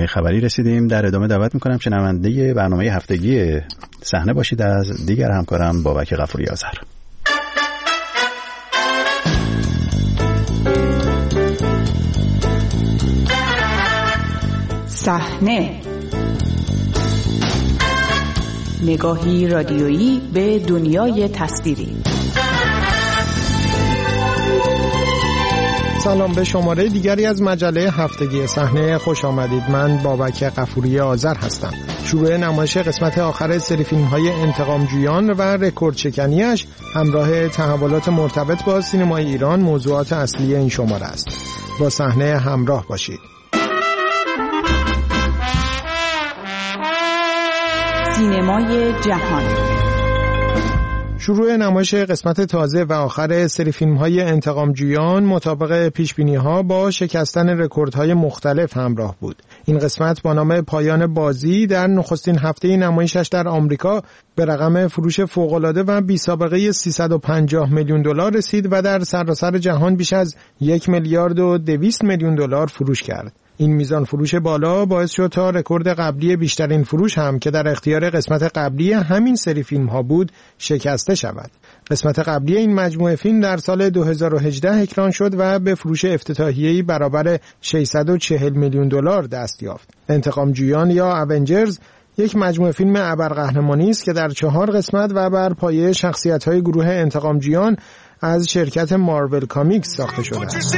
برنامه خبری رسیدیم. در ادامه دعوت میکنم شنونده برنامه هفتگی صحنه باشید از دیگر همکارم بابک غفوری آذر. صحنه، نگاهی رادیویی به دنیای تصویری. سلام، به شماره دیگری از مجله هفتگی صحنه خوش آمدید. من بابک غفوری آذر هستم. شروع نمایش قسمت آخر سری فیلم‌های انتقامجویان و رکورد شکنیش همراه تحولات مرتبط با سینمای ایران موضوعات اصلی این شماره است. با صحنه همراه باشید. سینمای جهان. شروع نمایش قسمت تازه و آخر سری فیلم‌های انتقامجویان مطابق پیش‌بینی‌ها با شکستن رکوردهای مختلف همراه بود. این قسمت با نام پایان بازی در نخستین هفته نمایشش در آمریکا به رقم فروش فوق‌العاده و بی‌سابقه $350 میلیون رسید و در سراسر جهان بیش از 1,200 میلیون دلار فروش کرد. این میزان فروش بالا باعث شد تا رکورد قبلی بیشترین فروش هم که در اختیار قسمت قبلی همین سری فیلم ها بود شکسته شود. قسمت قبلی این مجموعه فیلم در سال 2018 اکران شد و به فروش افتتاحیه‌ای برابر $640 میلیون دست یافت. انتقامجویان یا اونجرز یک مجموعه فیلم ابرقهرمانی است که در 4 قسمت و بر پایه شخصیت‌های گروه انتقامجویان از شرکت مارول کامیکس ساخته شده است.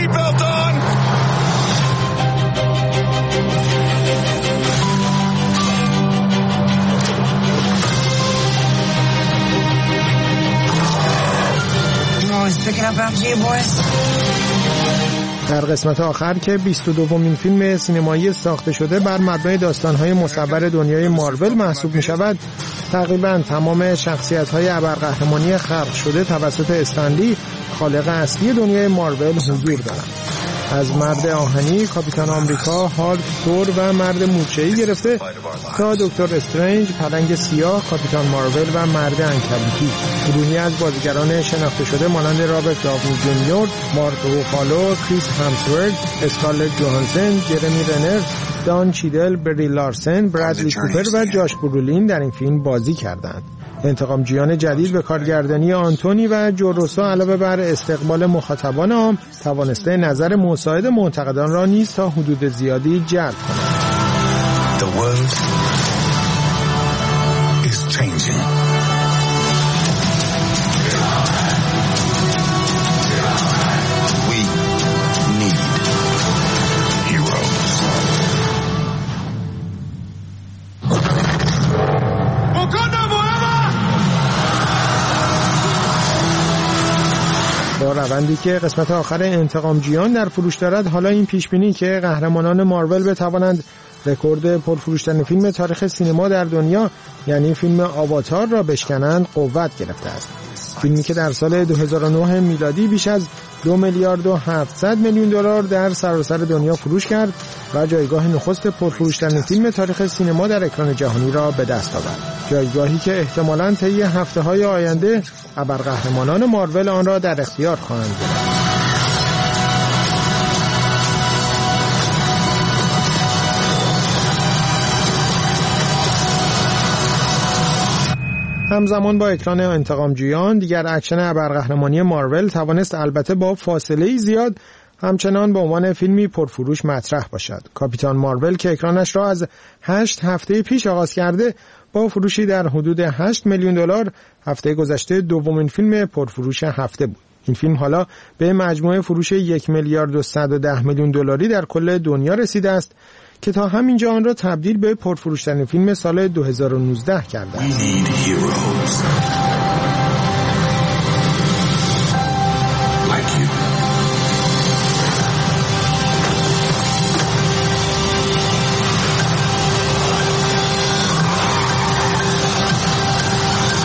در قسمت آخر که 22مین فیلم سینمایی ساخته شده بر مبنای داستان‌های مصور دنیای مارول محسوب می‌شود، تقریباً تمام شخصیت‌های ابرقهرمانی خلق شده توسط استنلی، خالق اصلی دنیای مارول، حضور دارند. از مرد آهنی، کاپیتان آمریکا، هالک، تور و مرد مورچه‌ای گرفته تا دکتر استرنج، پلنگ سیاه، کاپیتان مارول و مرد عنکبوتی. گروهی از بازیگران شناخته شده مانند رابرت داونی جونیور، مارک روفالو، کریس همسورث، اسکارلت جوهانسن، جرمی رنر، دان چیدل، بری لارسن، برادلی کوپر و جاش برولین در این فیلم بازی کردند. انتقامجویان جدید به کارگردانی آنتونی و جو روسو علاوه بر استقبال مخاطبان عام توانسته نظر مساعد منتقدان را نیز تا حدود زیادی جلب کند. The world is changing. We need heroes. با روندی که قسمت آخر انتقامجویان در فروش دارد، حالا این پیشبینی که قهرمانان مارول بتوانند رکورد پرفروشترین فیلم تاریخ سینما در دنیا یعنی فیلم آواتار را بشکنند قوت گرفته است. فیلمی که در سال 2009 میلادی بیش از $2,700 میلیون در سراسر دنیا فروش کرد و جایگاه نخست پرفروشترین فیلم تاریخ سینما در اکران جهانی را به دست آورد. جایگاهی که احتمالاً طی هفته‌های آینده ابرقهرمانان مارول آن را در اختیار خواهند گرفت. همزمان با اکران انتقامجویان، دیگر اکشن ابرقهرمانی مارول توانست البته با فاصله زیاد همچنان به عنوان فیلمی پرفروش مطرح باشد. کاپیتان مارول که اکرانش را از 8 هفته پیش آغاز کرده با فروشی در حدود $8 میلیون هفته گذشته دومین فیلم پرفروش هفته بود. این فیلم حالا به مجموع فروش $1,110 میلیون در کل دنیا رسیده است که تا همینجا آن را تبدیل به پرفروشترین فیلم سال 2019 کرده است.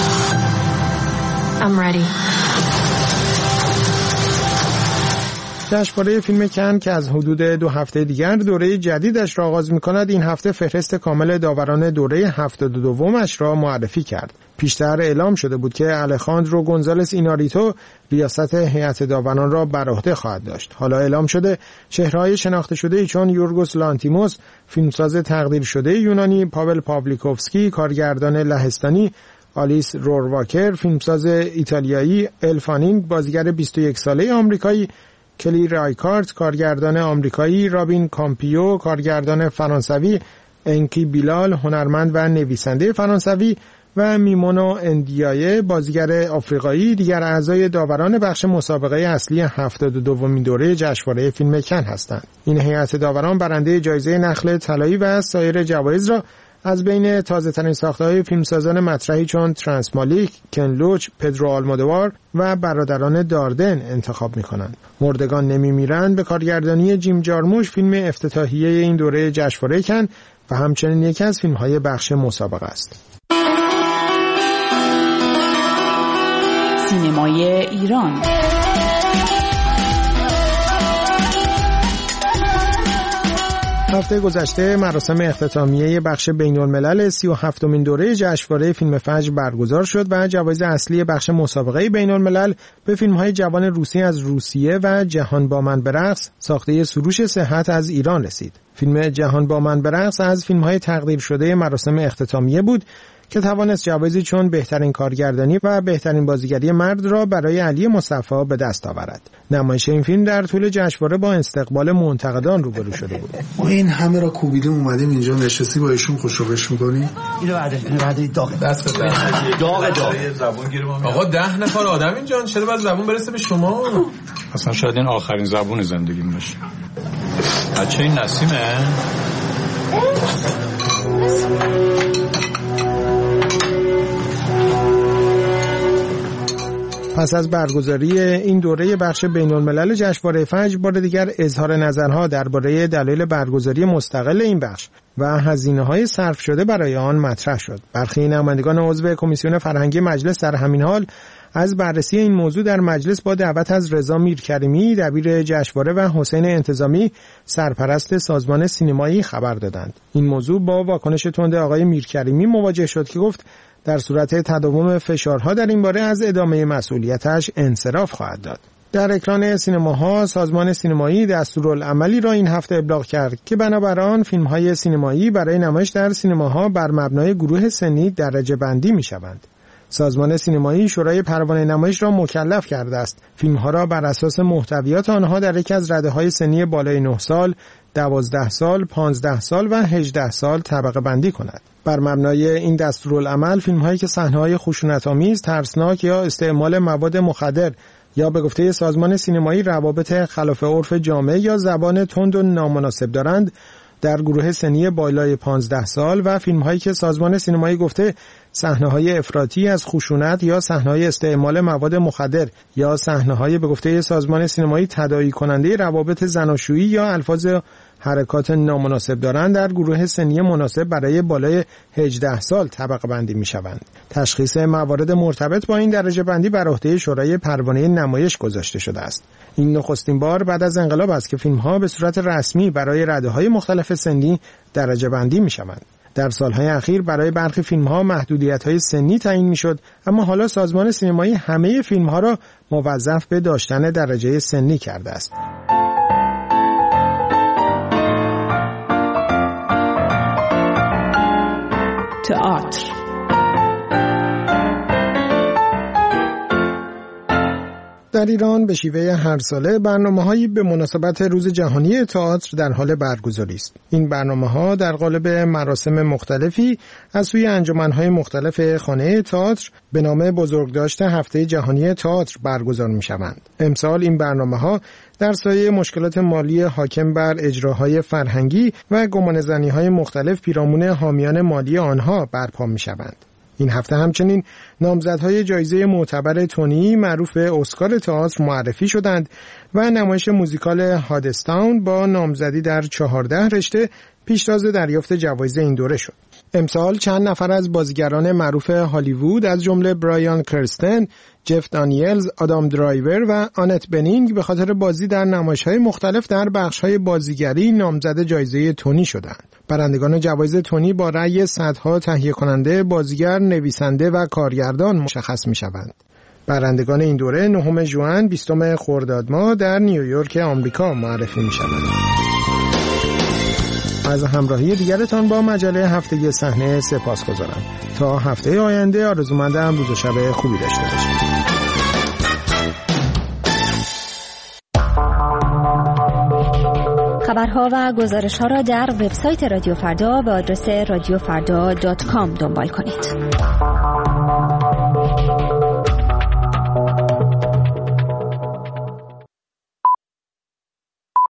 I'm ready. جشنواره فیلم کن که از حدود 2 هفته دیگر دوره جدیدش را آغاز می‌کند، این هفته فهرست کامل داوران دوره 72مش را معرفی کرد. پیشتر اعلام شده بود که الخاندرو گونزالس ایناریتو ریاست هیئت داوران را بر عهده خواهد داشت. حالا اعلام شده چهره‌های شناخته شده‌ای چون یورگوس لانتیموس، فیلمساز تقدیر شده یونانی، پاول پاولیکوفسکی، کارگردان لهستانی، آلیس رورواکر، فیلمساز ایتالیایی، الفانینگ، بازیگر 21 ساله آمریکایی، کلی رایکارت، کارگردان آمریکایی، رابین کامپیو، کارگردان فرانسوی، انکی بیلال، هنرمند و نویسنده فرانسوی و میمونو اندیایه، بازیگر آفریقایی، دیگر اعضای داوران بخش مسابقه اصلی 72مین دوره جشنواره فیلم کن هستند. این هیئت داوران برنده جایزه نخل طلایی و سایر جوایز را از بین تازه‌ترین ساخته‌های فیلمسازان مطرحی چون ترانسمالیک، کن لوچ، پدرو آلمودوار و برادران داردن انتخاب می‌کنند. مردگان نمی‌میرند به کارگردانی جیم جارموش فیلم افتتاحیه این دوره جشنواره کن و همچنین یکی از فیلم‌های بخش مسابقه است. سینمای ایران. هفته گذشته مراسم اختتامیه بخش بین‌الملل 37مین دوره جشنواره فیلم فجر برگزار شد و جوایز اصلی بخش مسابقه بین‌الملل به فیلم‌های جوان روسی از روسیه و جهان با من به رقص ساخته سروش صحت از ایران رسید. فیلم جهان با من به رقص از فیلم‌های تقدیر شده مراسم اختتامیه بود که توانست جوایزی چون بهترین کارگردانی و بهترین بازیگری مرد را برای علی مصطفی به دست آورد. نمایش این فیلم در طول جشنواره با استقبال منتقدان روبرو شده بود. ما این همه را کوبیدیم اومدیم اینجا نشستی با ایشون خوشوبش می‌کنی؟ اینو بعد داغ دست بده. داغ زبون گیره ما. آقا 10 نفر آدم اینجا، چرا باید زبون برسه به شما؟ اصلا شاید این آخرین زبون زندگیم باشه. بچه این نسیمه؟ پس از برگزاری این دوره بخش بین‌الملل جشنواره فجر، بار دیگر اظهار نظرها درباره دلایل برگزاری مستقل این بخش و هزینه‌های صرف شده برای آن مطرح شد. برخی نمایندگان عضو کمیسیون فرهنگی مجلس در همین حال از بررسی این موضوع در مجلس با دعوت از رضا میرکریمی دبیر جشنواره و حسین انتظامی سرپرست سازمان سینمایی خبر دادند. این موضوع با واکنش تند آقای میرکریمی مواجه شد که گفت در صورت تداوم فشارها در این باره از ادامه مسئولیتش انصراف خواهد داد. در اکران سینماها سازمان سینمایی دستورالعملی را این هفته ابلاغ کرد که بنابر آن فیلم‌های سینمایی برای نمایش در سینماها بر مبنای گروه سنی درجه بندی می‌شوند. سازمان سینمایی شورای پروانه نمایش را مکلف کرده است فیلم‌ها را بر اساس محتویات آنها در یکی از رده‌های سنی بالای 9 سال، 12 سال، 15 سال و 18 سال طبقه بندی کند. بر مبنای این دستورالعمل فیلم‌هایی که صحنه‌های خشونت‌آمیز، ترسناک یا استعمال مواد مخدر یا به گفته سازمان سینمایی روابط خلاف عرف جامعه یا زبان تند و نامناسب دارند در گروه سنی بالای 15 سال و فیلم‌هایی که سازمان سینمایی گفته صحنه‌های افراطی از خشونت یا صحنه‌های استعمال مواد مخدر یا صحنه‌های به گفته سازمان سینمایی تداعی کننده روابط زناشویی یا الفاظ حرکات نامناسب دارند در گروه سنی مناسب برای بالای 18 سال طبقه بندی می‌شوند. تشخیص موارد مرتبط با این درجه بندی بر عهده شورای پروانه نمایش گذاشته شده است. این نخستین بار بعد از انقلاب است که فیلم‌ها به صورت رسمی برای رده‌های مختلف سنی درجه بندی می‌شوند. در سالهای اخیر برای برخی فیلم‌ها محدودیت‌های سنی تعیین می‌شد، اما حالا سازمان سینمایی همه فیلم‌ها را موظف به داشتن درجه سنی کرده است. تئاتر. در ایران به شیوه هر ساله برنامه‌هایی به مناسبت روز جهانی تئاتر در حال برگزاری است. این برنامه‌ها در قالب مراسم مختلفی از سوی انجمن‌های مختلف خانه تئاتر به نام بزرگداشت هفته جهانی تئاتر برگزار می‌شوند. امسال این برنامه‌ها در سایه مشکلات مالی حاکم بر اجراهای فرهنگی و گمانه‌زنی‌های مختلف پیرامون حامیان مالی آنها برپا می‌شوند. این هفته همچنین نامزدهای جایزه معتبر تونی معروف به اسکار تئاتر معرفی شدند و نمایش موزیکال هادستاون با نامزدی در 14 رشته پیشتاز دریافت جوایز این دوره شد. امسال چند نفر از بازیگران معروف هالیوود از جمله برایان کرستن، جف دانیلز، آدام درایور و آنت بنینگ به خاطر بازی در نمایش‌های مختلف در بخش‌های بازیگری نامزد جایزه تونی شدند. برندگان جوایز تونی با رأی صدها تهیه کننده، بازیگر، نویسنده و کارگردان مشخص می‌شوند. برندگان این دوره 9 ژوئن 20 خرداد ماه در نیویورک آمریکا معرفی می‌شوند. از همراهی دیگرتان با مجله هفتگی صحنه سپاسگزارم. تا هفته آینده آرزومندم روز و شب خوبی داشته باشید. خبرها و گزارش‌ها را در وبسایت رادیو فردا به آدرس radiofrda.com دنبال کنید.